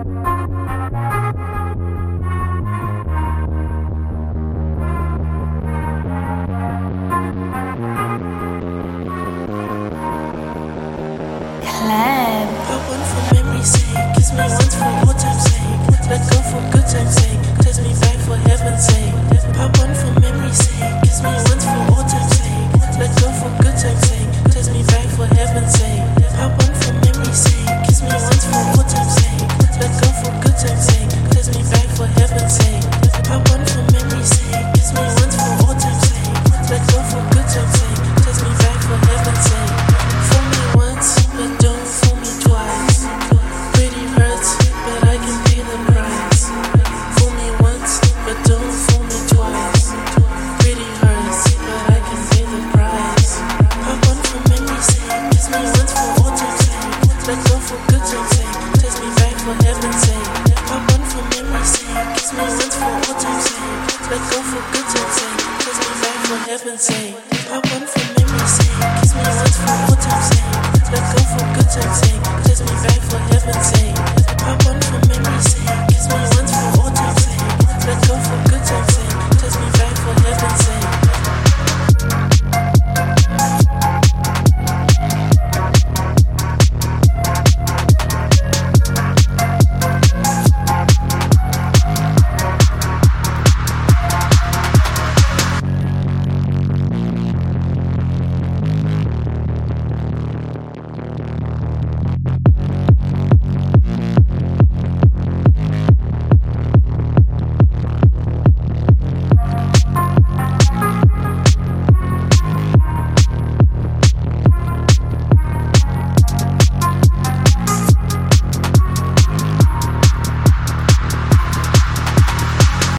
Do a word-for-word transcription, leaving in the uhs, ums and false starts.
Pop one for memory's sake, kiss me once for old time's sake. Let go for good time's sake, test me back for heaven's sake. Pop one for memory's sake, kiss me once for old time's sake. Let go for good time's sake, test me back for heaven's sake. Pop one for memory's sake, kiss me once for old time's sake. Let go for good time's sake, test me back for heaven's sake. Pop one for memory's sake, kiss me once for old time's sake. Let go for good time's sake, test me back for heaven's sake. Fool me once, but don't fool me twice. Pretty hurts, but I can pay the price. Fool me once, but don't fool me twice. Pretty hurts, but I can pay the price. Pop one for memory's sake, kiss me once for old time's sake. Let go for good time's sake, test me back for heaven's sake. Pop one for memory's sake, kiss me once for old time's sake. Let go for good time's sake, test me back for heaven's sake. Pop